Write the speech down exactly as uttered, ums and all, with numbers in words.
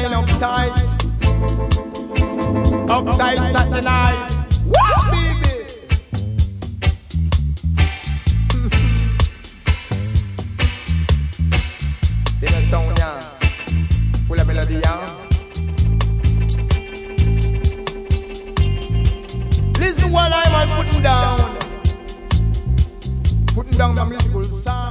shine uptight. Uptight Saturday night. Woo, baby. In a sound, yeah. Full of melody, yeah. Listen what I'm putting down. Putting down the musical sound.